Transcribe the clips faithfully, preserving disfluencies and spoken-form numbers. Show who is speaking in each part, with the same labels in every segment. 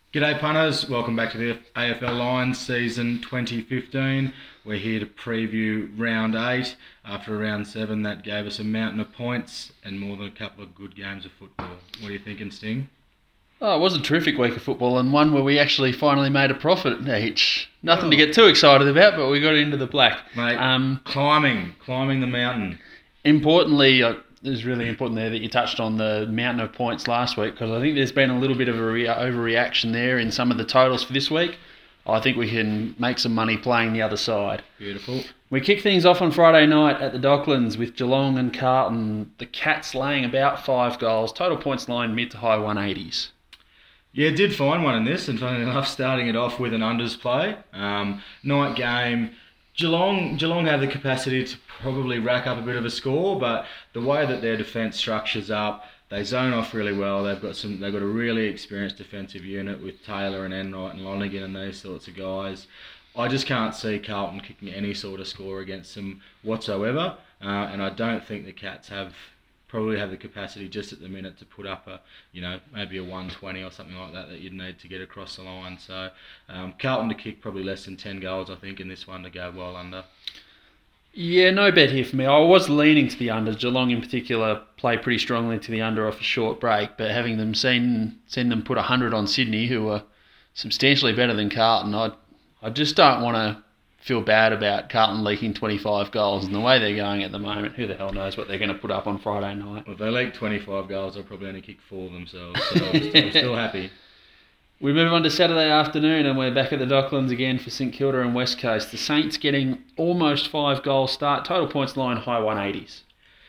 Speaker 1: G'day punters, welcome back to the A F L Lions season twenty fifteen. We're here to preview round eight. After round seven, that gave us a mountain of points and more than a couple of good games of football. What are you thinking, Sting?
Speaker 2: Oh, it was a terrific week of football and one where we actually finally made a profit each. Nothing
Speaker 1: Oh.
Speaker 2: to get too excited about, but we got into the black.
Speaker 1: Mate,
Speaker 2: Um,
Speaker 1: climbing, climbing the mountain.
Speaker 2: importantly, uh, it was really important there that you touched on the mountain of points last week, because I think there's been a little bit of a re- overreaction there in some of the totals for this week. I think we can make some money playing the other side.
Speaker 1: Beautiful.
Speaker 2: We kick things off on Friday night at the Docklands with Geelong and Carlton. The Cats laying about five goals. Total points line mid to high one eighties.
Speaker 1: Yeah, did find one in this, and funny enough, starting it off with an unders play. Um, night game. Geelong, Geelong have the capacity to probably rack up a bit of a score, but the way that their defence structures up, they zone off really well. They've got some. They've got a really experienced defensive unit with Taylor and Enright and Lonergan and these sorts of guys. I just can't see Carlton kicking any sort of score against them whatsoever, uh, and I don't think the Cats have probably have the capacity just at the minute to put up a, you know, maybe a one twenty or something like that that you'd need to get across the line. So um, Carlton to kick probably less than ten goals, I think, in this one to go well under.
Speaker 2: Yeah, no bet here for me. I was leaning to the under. Geelong in particular play pretty strongly to the under off a short break, but having them seen seen them put one hundred on Sydney, who are substantially better than Carlton, I I just don't want to feel bad about Carlton leaking twenty-five goals, and the way they're going at the moment, who the hell knows what they're going to put up on Friday night.
Speaker 1: Well, if they leak twenty-five goals, they'll probably only kick four themselves, so I'm still, I'm still happy.
Speaker 2: We move on to Saturday afternoon and we're back at the Docklands again for St Kilda and West Coast. The Saints getting almost five goal start. Total points line high one eighties.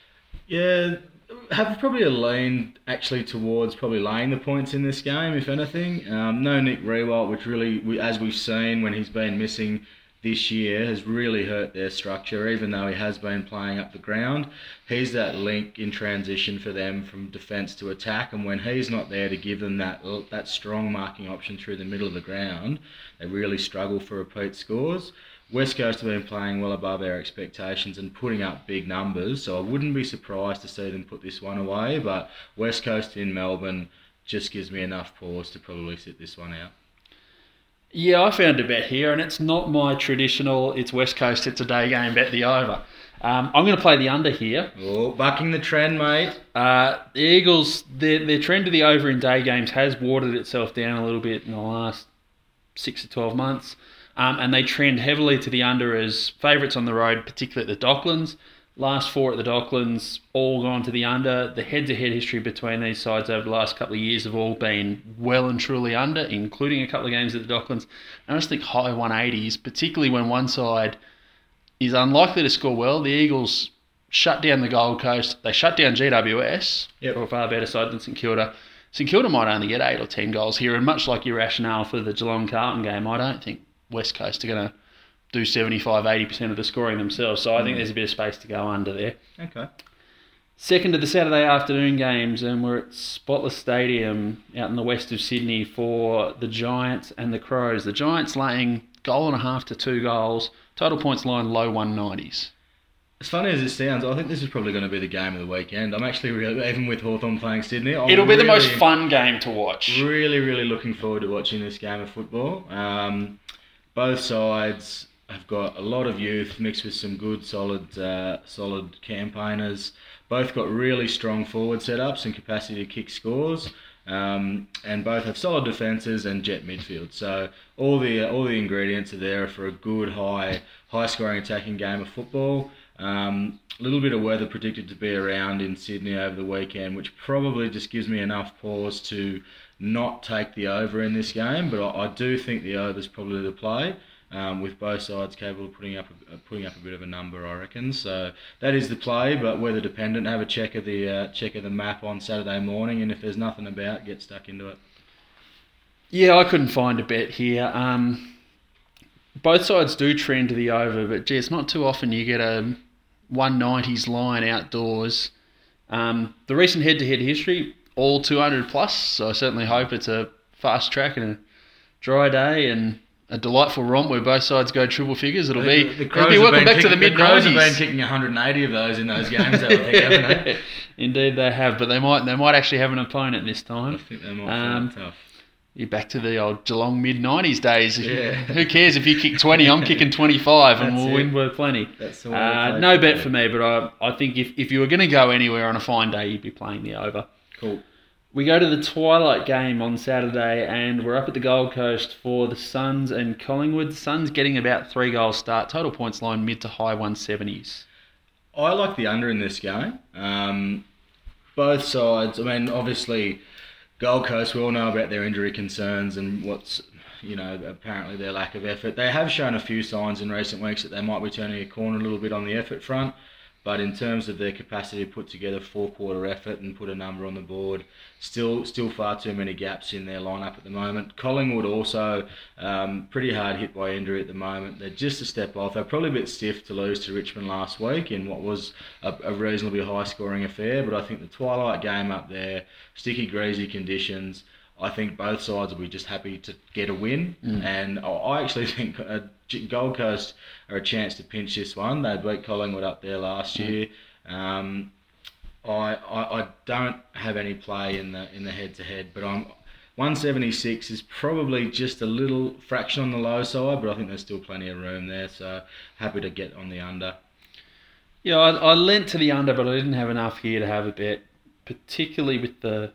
Speaker 1: Yeah, have probably a lean actually towards probably laying the points in this game, if anything. Um, no Nick Rewalt, which really, we, as we've seen when he's been missing this year, has really hurt their structure, even though he has been playing up the ground. He's that link in transition for them from defence to attack, and when he's not there to give them that that strong marking option through the middle of the ground, they really struggle for repeat scores. West Coast have been playing well above our expectations and putting up big numbers, so I wouldn't be surprised to see them put this one away, but West Coast in Melbourne just gives me enough pause to probably sit this one out.
Speaker 2: Yeah, I found a bet here, and it's not my traditional, it's West Coast, it's a day game, bet the over. Um, I'm going to play the under here.
Speaker 1: Oh, bucking the trend, mate.
Speaker 2: Uh, the Eagles, their, their trend to the over in day games has watered itself down a little bit in the last six to twelve months, um, and they trend heavily to the under as favourites on the road, particularly at the Docklands. Last four at the Docklands, all gone to the under. The head-to-head history between these sides over the last couple of years have all been well and truly under, including a couple of games at the Docklands. And I just think high one eighties, particularly when one side is unlikely to score well. The Eagles shut down the Gold Coast. They shut down G W S,
Speaker 1: Yep.
Speaker 2: for a far better side than St Kilda. St Kilda might only get eight or ten goals here, and much like your rationale for the Geelong-Carlton game, I don't think West Coast are going to do seventy-five to eighty percent of the scoring themselves. So I think there's a bit of space to go under there.
Speaker 1: Okay.
Speaker 2: Second of the Saturday afternoon games, and we're at Spotless Stadium out in the west of Sydney for the Giants and the Crows. The Giants laying goal and a half to two goals. Total points line low one nineties.
Speaker 1: As funny as it sounds, I think this is probably going to be the game of the weekend. I'm actually, really, even with Hawthorn playing Sydney, I'm
Speaker 2: It'll be the
Speaker 1: really,
Speaker 2: most fun game to watch.
Speaker 1: Really, really looking forward to watching this game of football. Um, both sides have got a lot of youth mixed with some good, solid, uh, solid campaigners. Both got really strong forward setups and capacity to kick scores, um, and both have solid defences and jet midfield. So all the uh, all the ingredients are there for a good, high, high-scoring attacking game of football. Um, a little bit of weather predicted to be around in Sydney over the weekend, which probably just gives me enough pause to not take the over in this game. But I, I do think the over is probably the play. Um, with both sides capable of putting up a, putting up a bit of a number, I reckon. So that is the play, but weather dependent. Have a check of the uh, check of the map on Saturday morning, and if there's nothing about, get stuck into it.
Speaker 2: Yeah, I couldn't find a bet here. Um, both sides do trend to the over, but gee, it's not too often you get a one nineties line outdoors. Um, the recent head-to-head history, all two hundred plus, so I certainly hope it's a fast track and a dry day and a delightful romp where both sides go triple figures. It'll be,
Speaker 1: The, the
Speaker 2: it'll be welcome back to the mid
Speaker 1: The Crows have been
Speaker 2: nineties.
Speaker 1: kicking one hundred eighty of those in those games, I think, haven't they?
Speaker 2: Indeed they have, but they might they might actually have an opponent this
Speaker 1: I
Speaker 2: time.
Speaker 1: think they might
Speaker 2: Um,
Speaker 1: find it tough.
Speaker 2: You're back to the old Geelong mid nineties days.
Speaker 1: Yeah.
Speaker 2: Who cares if you kick twenty? I'm kicking twenty-five, and
Speaker 1: That's
Speaker 2: we'll
Speaker 1: it.
Speaker 2: win by plenty.
Speaker 1: That's the way to
Speaker 2: Uh,
Speaker 1: play
Speaker 2: no
Speaker 1: football.
Speaker 2: bet for me, but I I think if, if you were going to go anywhere on a fine day, you'd be playing the over.
Speaker 1: Cool.
Speaker 2: We go to the twilight game on Saturday, and we're up at the Gold Coast for the Suns and Collingwood. Suns getting about three goals start. Total points line mid to high one seventies.
Speaker 1: I like the under in this game. Um, both sides. I mean, obviously, Gold Coast. We all know about their injury concerns and what's, you know, apparently their lack of effort. They have shown a few signs in recent weeks that they might be turning a corner a little bit on the effort front. But in terms of their capacity to put together four-quarter effort and put a number on the board, still still far too many gaps in their lineup at the moment. Collingwood also um, pretty hard hit by injury at the moment. They're just a step off. They're probably a bit stiff to lose to Richmond last week in what was a, a reasonably high-scoring affair. But I think the twilight game up there, sticky, greasy conditions, I think both sides will be just happy to get a win. Mm. And I actually think uh, Gold Coast are a chance to pinch this one. They beat Collingwood up there last mm. year. Um, I, I I don't have any play in the in the head to head, but I'm one seventy-six is probably just a little fraction on the low side, but I think there's still plenty of room there. So happy to get on the under.
Speaker 2: Yeah, I, I lent to the under, but I didn't have enough here to have a bet, particularly with the.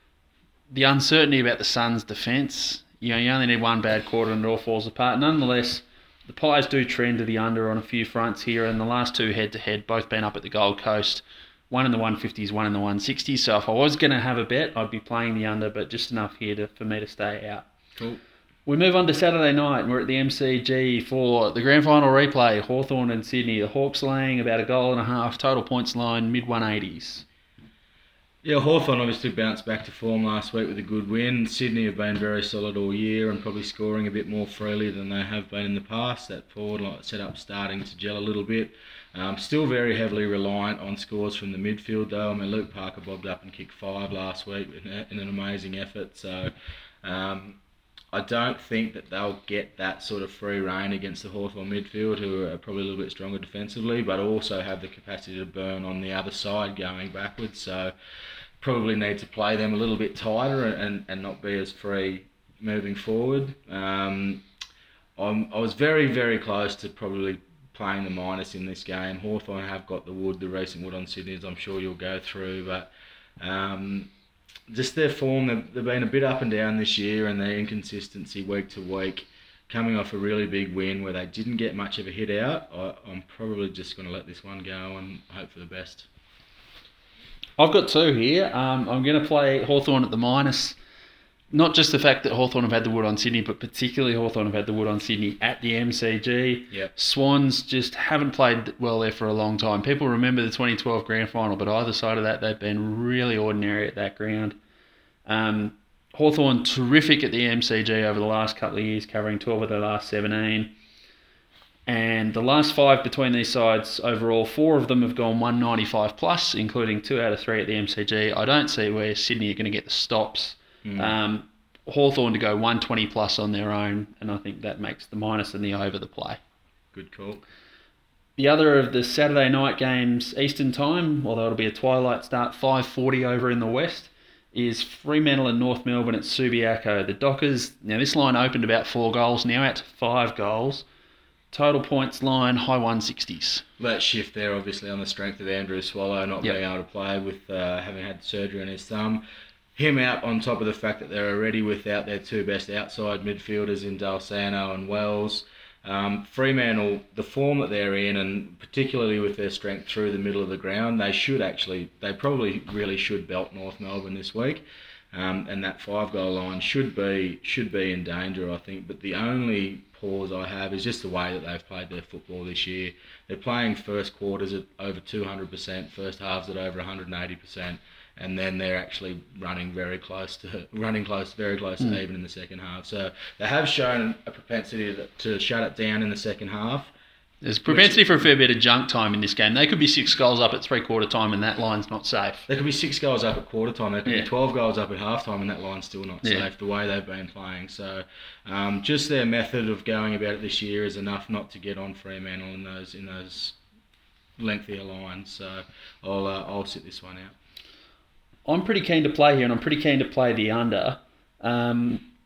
Speaker 2: The uncertainty about the Suns' defence. You know, you only need one bad quarter and it all falls apart. Nonetheless, the Pies do trend to the under on a few fronts here, and the last two head-to-head both been up at the Gold Coast. One in the one fifties, one in the one sixties. So if I was going to have a bet, I'd be playing the under, but just enough here to, for me to stay out.
Speaker 1: Cool.
Speaker 2: We move on to Saturday night, and we're at the M C G for the grand final replay, Hawthorn and Sydney. The Hawks laying about a goal and a half, total points line mid one eighties.
Speaker 1: Yeah, Hawthorn obviously bounced back to form last week with a good win. Sydney have been very solid all year and probably scoring a bit more freely than they have been in the past. That forward line setup starting to gel a little bit. Um, still very heavily reliant on scores from the midfield though. I mean, Luke Parker bobbed up and kicked five last week in, a, in an amazing effort. So um, I don't think that they'll get that sort of free rein against the Hawthorn midfield, who are probably a little bit stronger defensively, but also have the capacity to burn on the other side going backwards. So probably need to play them a little bit tighter and, and not be as free moving forward. Um, I'm, I was very, very close to probably playing the minus in this game. Hawthorn have got the wood, the recent wood on Sydney, as I'm sure you'll go through, but um, just their form, they've, they've been a bit up and down this year, and their inconsistency week to week, coming off a really big win where they didn't get much of a hit out. I, I'm probably just going to let this one go and hope for the best.
Speaker 2: I've got two here. Um, I'm going to play Hawthorn at the minus. Not just the fact that Hawthorn have had the wood on Sydney, but particularly Hawthorn have had the wood on Sydney at the M C G.
Speaker 1: Yep. Swans
Speaker 2: just haven't played well there for a long time. People remember the twenty twelve grand final, but either side of that, they've been really ordinary at that ground. Um, Hawthorn terrific at the M C G over the last couple of years, covering twelve of their last seventeen. And the last five between these sides overall, four of them have gone one ninety-five plus, including two out of three at the M C G. I don't see where Sydney are going to get the stops. Mm. Um, Hawthorn to go one twenty plus on their own, and I think that makes the minus and the over the play.
Speaker 1: Good call.
Speaker 2: The other of the Saturday night games, Eastern time, although it'll be a twilight start, five forty over in the west, is Fremantle and North Melbourne at Subiaco. The Dockers, now this line opened about four goals, now at five goals. Total points line, high one sixties.
Speaker 1: That shift there, obviously, on the strength of Andrew Swallow not yep. being able to play with uh, having had surgery on his thumb. Him out on top of the fact that they're already without their two best outside midfielders in Dalsano and Wells. Um, Fremantle, the form that they're in, and particularly with their strength through the middle of the ground, they should actually, they probably really should belt North Melbourne this week. Um, and that five goal line should be should be in danger, I think. But the only pause I have is just the way that they've played their football this year. They're playing first quarters at over two hundred percent, first halves at over one hundred eighty percent, and then they're actually running very close to running close, very close mm. to even in the second half. So they have shown a propensity to, to shut it down in the second half.
Speaker 2: There's propensity which, for a fair bit of junk time in this game. They could be six goals up at three-quarter time and that line's not safe.
Speaker 1: They could be six goals up at quarter time. They could yeah. be twelve goals up at half time and that line's still not
Speaker 2: yeah.
Speaker 1: safe, the way they've been playing. So um, just their method of going about it this year is enough not to get on Fremantle in those in those lengthier lines. So I'll, uh, I'll sit this one out.
Speaker 2: I'm pretty keen to play here and I'm pretty keen to play the under. Um,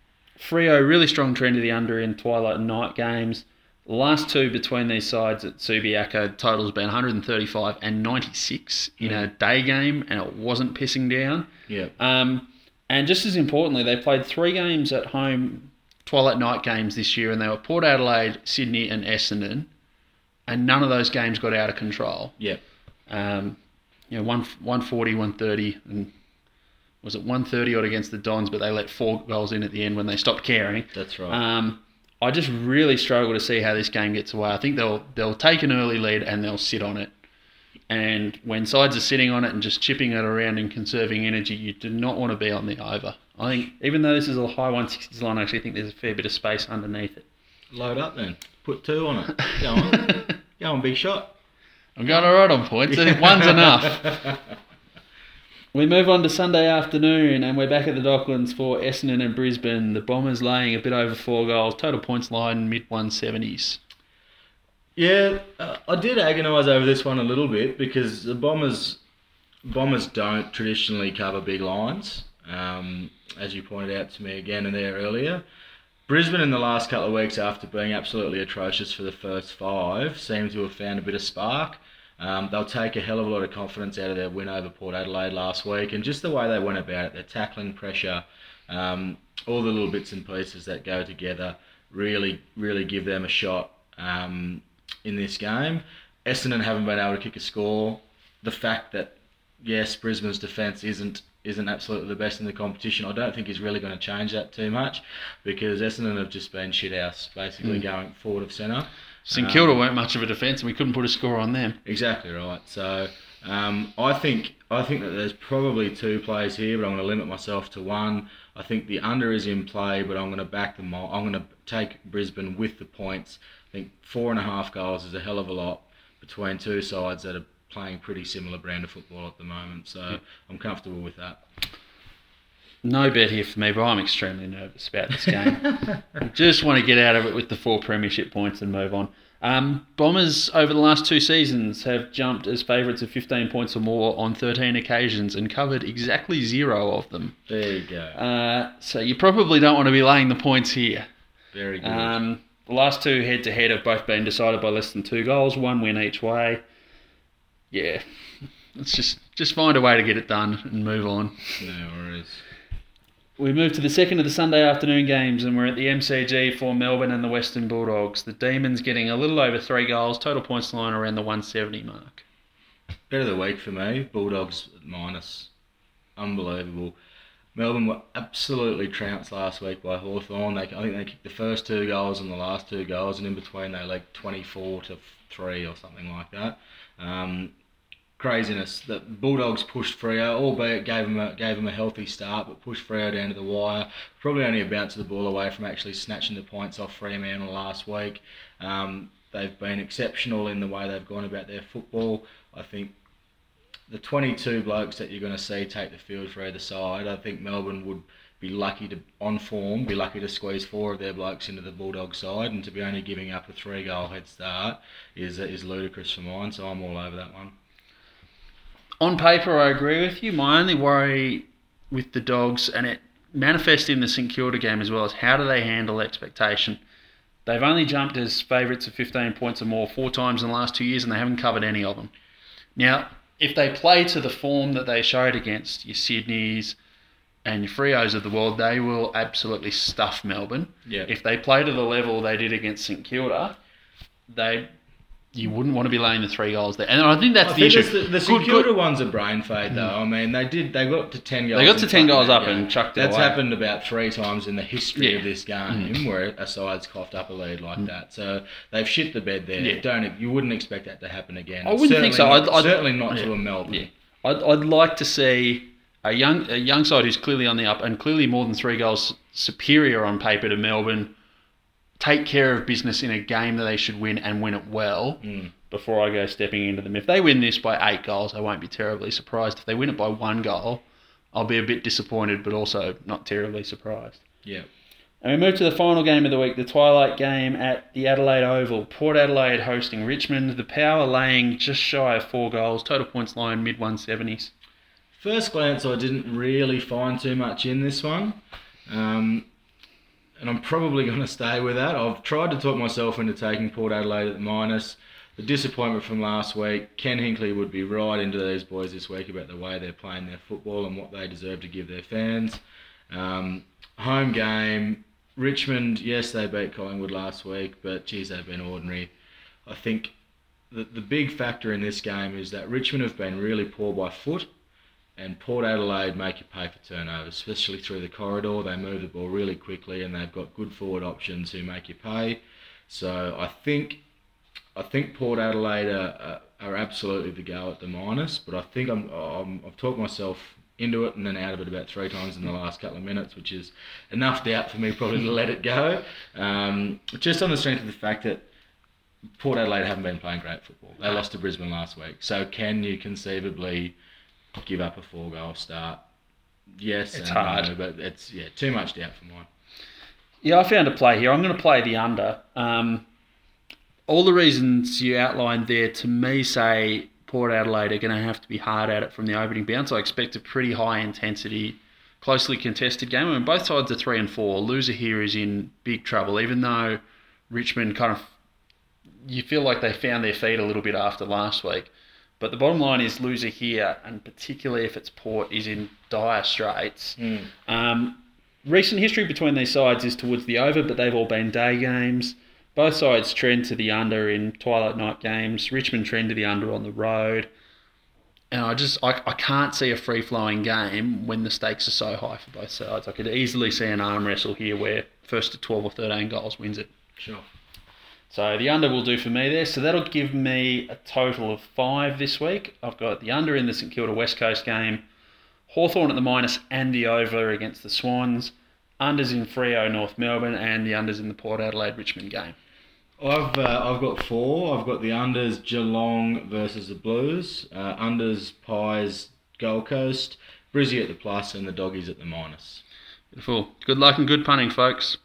Speaker 2: Freo, really strong trend of the under in twilight and night games. The last two between these sides at Subiaco, total's been one hundred thirty-five and ninety-six in
Speaker 1: Mm.
Speaker 2: a day game, and it wasn't pissing down.
Speaker 1: Yeah.
Speaker 2: Um, and just as importantly, they played three games at home, twilight night games this year, and they were Port Adelaide, Sydney, and Essendon, and none of those games got out of control.
Speaker 1: Yeah.
Speaker 2: Um, you know, one one forty, one thirty, and was it one thirty odd against the Dons, but they let four goals in at the end when they stopped caring.
Speaker 1: That's right.
Speaker 2: Um, I just really struggle to see how this game gets away. I think they'll they'll take an early lead and they'll sit on it. And when sides are sitting on it and just chipping it around and conserving energy, you do not want to be on the over. I think even though this is a high one sixties line, I actually think there's a fair bit of space underneath it.
Speaker 1: Load up then. Put two on it. Go on. Go on, big shot.
Speaker 2: I'm going all right on points. I think one's enough. We move on to Sunday afternoon, and we're back at the Docklands for Essendon and Brisbane. The Bombers laying a bit over four goals. Total points line mid one seventies.
Speaker 1: Yeah, uh, I did agonise over this one a little bit because the Bombers Bombers don't traditionally cover big lines, um, as you pointed out to me again in there earlier. Brisbane in the last couple of weeks, after being absolutely atrocious for the first five, seem to have found a bit of spark. Um, they'll take a hell of a lot of confidence out of their win over Port Adelaide last week, and just the way they went about it, their tackling pressure, um, all the little bits and pieces that go together, really, really give them a shot um, in this game. Essendon haven't been able to kick a score. The fact that, yes, Brisbane's defence isn't isn't absolutely the best in the competition, I don't think is really going to change that too much, because Essendon have just been shithouse, basically
Speaker 2: Mm.
Speaker 1: going forward of centre.
Speaker 2: St
Speaker 1: Um,
Speaker 2: Kilda weren't much of a defence, and we couldn't put a score on them.
Speaker 1: Exactly right. So um, I think I think that there's probably two plays here, but I'm going to limit myself to one. I think the under is in play, but I'm going to back them all. I'm going to take Brisbane with the points. I think four and a half goals is a hell of a lot between two sides that are playing pretty similar brand of football at the moment. So
Speaker 2: Yeah.
Speaker 1: I'm comfortable with that.
Speaker 2: No bet here for me, but I'm extremely nervous about this game. I just want to get out of it with the four premiership points and move on. Um, Bombers over the last two seasons have jumped as favourites of fifteen points or more on thirteen occasions and covered exactly zero of them.
Speaker 1: There you go.
Speaker 2: Uh, so you probably don't want to be laying the points here.
Speaker 1: Very good.
Speaker 2: Um, the last two head-to-head have both been decided by less than two goals, one win each way. Yeah, let's just, just find a way to get it done and move on.
Speaker 1: No worries.
Speaker 2: We move to the second of the Sunday afternoon games, and we're at the M C G for Melbourne and the Western Bulldogs. The Demons getting a little over three goals, total points line around the one seventy mark.
Speaker 1: Bet of the week for me, Bulldogs at minus. Unbelievable. Melbourne were absolutely trounced last week by Hawthorn. They, I think they kicked the first two goals and the last two goals, and in between they legged twenty-four to three or something like that. Um, craziness. The Bulldogs pushed Freo, albeit gave them a, gave them a healthy start, but pushed Freo down to the wire. Probably only a bounce of the ball away from actually snatching the points off Fremantle last week. Um, they've been exceptional in the way they've gone about their football. I think the twenty-two blokes that you're going to see take the field for either side, I think Melbourne would be lucky to, on form, be lucky to squeeze four of their blokes into the Bulldog side, and to be only giving up a three-goal head start is is ludicrous for mine, so I'm all over that one.
Speaker 2: On paper, I agree with you. My only worry with the Dogs, and it manifests in the St Kilda game as well, is how do they handle expectation? They've only jumped as favourites of fifteen points or more four times in the last two years, and they haven't covered any of them. Now, if they play to the form that they showed against your Sydneys and your Freos of the world, they will absolutely stuff Melbourne.
Speaker 1: Yeah.
Speaker 2: If they play to the level they did against St Kilda, they you wouldn't want to be laying the three goals there. And I think that's
Speaker 1: I
Speaker 2: the
Speaker 1: think
Speaker 2: issue.
Speaker 1: The, the St
Speaker 2: Good-
Speaker 1: Kilda
Speaker 2: good-
Speaker 1: one's a brain fade, though. I mean, they did. They got to ten goals.
Speaker 2: They got to
Speaker 1: in
Speaker 2: ten
Speaker 1: front of
Speaker 2: goals
Speaker 1: that
Speaker 2: up
Speaker 1: game.
Speaker 2: and chucked it
Speaker 1: That's
Speaker 2: away.
Speaker 1: happened about three times in the history
Speaker 2: Yeah.
Speaker 1: of this game,
Speaker 2: Mm.
Speaker 1: where a side's coughed up a lead like that. So they've shit the bed there.
Speaker 2: Yeah.
Speaker 1: Don't you wouldn't expect that to happen again?
Speaker 2: I wouldn't think so.
Speaker 1: Certainly not-
Speaker 2: I'd- I'd-
Speaker 1: certainly not
Speaker 2: yeah.
Speaker 1: to a Melbourne.
Speaker 2: Yeah. I'd, I'd like to see a young a young side who's clearly on the up and clearly more than three goals superior on paper to Melbourne take care of business in a game that they should win and win it well
Speaker 1: Mm.
Speaker 2: before I go stepping into them. If they win this by eight goals, I won't be terribly surprised. If they win it by one goal, I'll be a bit disappointed, but also not terribly surprised.
Speaker 1: Yeah.
Speaker 2: And we move to the final game of the week, the twilight game at the Adelaide Oval. Port Adelaide hosting Richmond. The Power laying just shy of four goals. Total points line mid one seventies.
Speaker 1: First glance, I didn't really find too much in this one. Um, and I'm probably going to stay with that. I've tried to talk myself into taking Port Adelaide at the minus. The disappointment from last week, Ken Hinkley would be right into these boys this week about the way they're playing their football and what they deserve to give their fans. Um, home game, Richmond, yes, they beat Collingwood last week, but geez, they've been ordinary. I think the, the big factor in this game is that Richmond have been really poor by foot, and Port Adelaide make you pay for turnovers, especially through the corridor. They move the ball really quickly, and they've got good forward options who make you pay. So I think I think Port Adelaide are, are, are absolutely the go at the minus, but I think I'm, I'm I've talked myself into it and then out of it about three times in the last couple of minutes, which is enough doubt for me probably to let it go. Um, just on the strength of the fact that Port Adelaide haven't been playing great football. They lost to Brisbane last week. So can you conceivably give up a four-goal start? Yes,
Speaker 2: it's
Speaker 1: and
Speaker 2: hard,
Speaker 1: no, but it's yeah too much doubt for mine.
Speaker 2: Yeah, I found a play here. I'm going to play the under. Um, all the reasons you outlined there, to me, say Port Adelaide are going to have to be hard at it from the opening bounce. I expect a pretty high-intensity, closely contested game. I mean, both sides are three and four. Loser here is in big trouble, even though Richmond kind of, you feel like they found their feet a little bit after last week. But the bottom line is loser here, and particularly if it's Port, is in dire straits.
Speaker 1: Mm.
Speaker 2: Um, recent history between these sides is towards the over, but they've all been day games. Both sides trend to the under in twilight night games. Richmond trend to the under on the road. And I just I, I can't see a free-flowing game when the stakes are so high for both sides. I could easily see an arm wrestle here where first to twelve or thirteen goals wins it.
Speaker 1: Sure.
Speaker 2: So the under will do for me there. So that'll give me a total of five this week. I've got the under in the St Kilda West Coast game, Hawthorn at the minus and the over against the Swans, unders in Freo North Melbourne, and the unders in the Port Adelaide Richmond game.
Speaker 1: I've uh, I've got four. I've got the unders Geelong versus the Blues, uh, unders Pies Gold Coast, Brizzy at the plus, and the Doggies at the minus.
Speaker 2: Beautiful. Good luck and good punting, folks.